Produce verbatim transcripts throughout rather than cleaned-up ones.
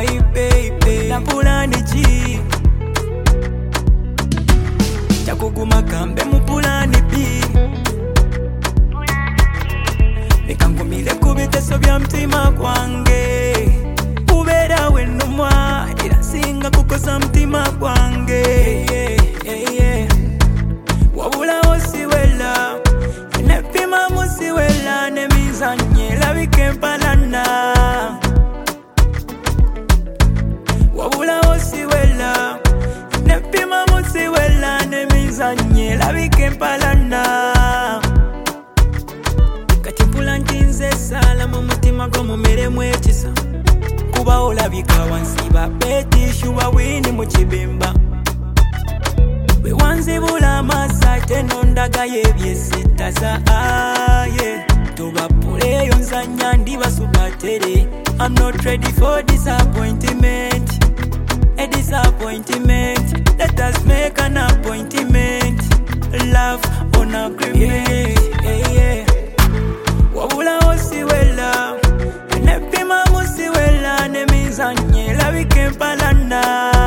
my baby. Napulani chi Chakuguma kambe mupulani pi Nikangumile kubiteso bya mtima kwange Ubera wenumwa ila singa kukosa mtima kwange yeah, yeah, yeah. Wabula osiwela Nepima musiwela Nemizanye labike mpalana Wabula osiwela Nepima musiwela Nemizanye labike mpalana Katipula ntinze sala mu mutima gwo mumere mwekisa Kuba olabika wansiba beti shuba wini mu kibimba We wanzibula amasa teno ndagaye byesitaza aye Tubapuleyo nzanya ndibasubatere I'm not ready for disappointment A disappointment Let us make an appointment Love on agreement yeah, yeah. Wabula osiwela Nepima musiwela Nemizanye labike mpalana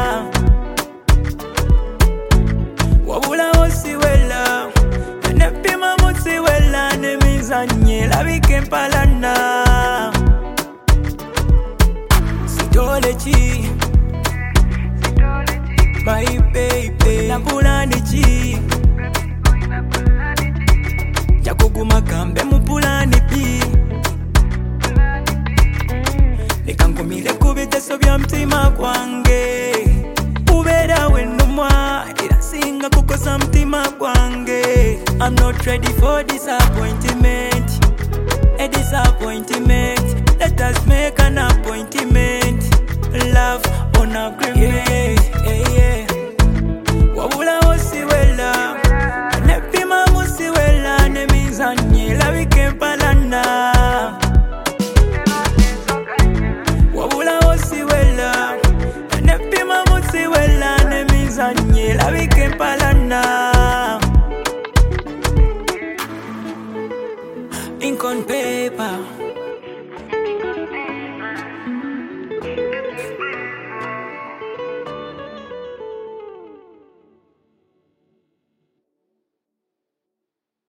Wabula osiwela Nepima musiwela Nemizanye labike mpalana Sitole chi My baby Napulani chi Chakuguma kambe mupulani pi Nikangumile kubiteso bya mtima kwange Ubera wenumwa ila singa kukosa mtima kwange I'm not ready for disappointment A disappointment Let us make an appointment Love on agreement yeah, yeah, yeah. Wabula osiwela Nepima musiwela Nemizanye labike mpalana Wabula osiwela Nepima musiwela Nemizanye labike mpalana Ink on paper